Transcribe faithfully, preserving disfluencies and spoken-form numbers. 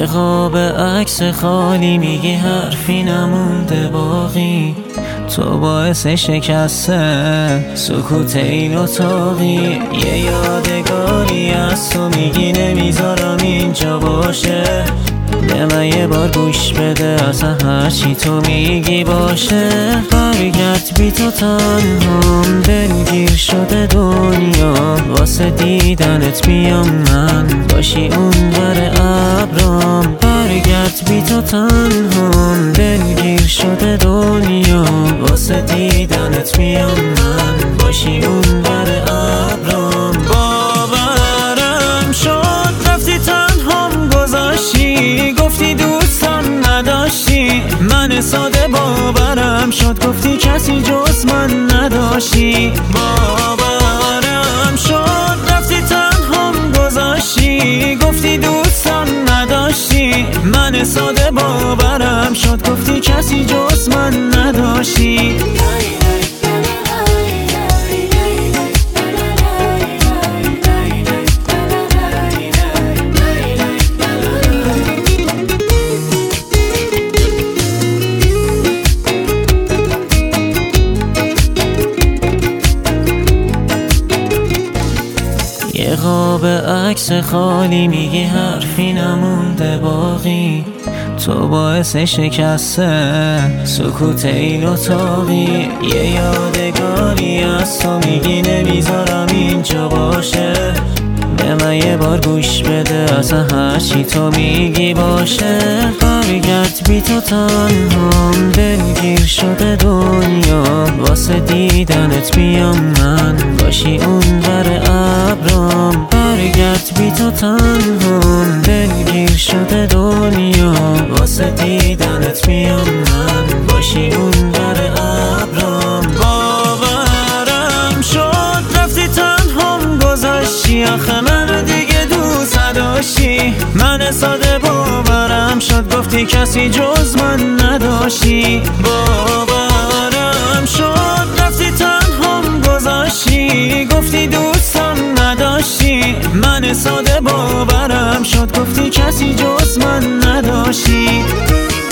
قاب عکس خالی میگی حرفی نمونده باقی، تو باعث شکسته سکوت این اتاقی. یه یادگاری از تو میگی نمیذارم اینجا باشه، به من یه بار گوش بده اصلا هرچی تو میگی باشه. برگرد بی تو تنهام، دلگیر شده دنیا، واسه دیدنت بیام من باشی اون بر ابرام. برگرد بی تو تنهام، دلگیر شده دنیا، واسه دیدنت بیام من باشی اون بر ابرام. باورم شد رفتی تنهام گذاشتی، گفتی دوستم نداشتی، من ساده باورم شد گفتی کسی جز من نداشتی. باورم شد رفتی تنهام گذاشتی، گفتی دوستم نداشتی، من ساده باورم شد گفتی کسی جز من نداشتی. یه قاب عکس خالی میگی حرفی نمونده باقی، تو باعث شکسته سکوت این اتاقی. یه یادگاری از تو میگی نمیذارم اینجا باشه، به من یه بار گوش بده اصلا هرچی تو میگی باشه. برگرد بی تو تنهام، دلگیر شده دنیا، واسه دیدنت بیام من باشی اون بر ابرام. برگرد بی تو تنهام، دلگیر شده دنیا، واسه دیدنت بیام من باشی اون بر ابرام. باورم شد رفتی تنهام گذاشتی، آخه من دیگه دوست نداشتی، من ساده باورم شد گفتی کسی جز من نداشتی. باورم شد رفتی تنهام گذاشتی، گفتی دوستم نداشتی، من ساده باورم شد گفتی کسی جز من نداشتی.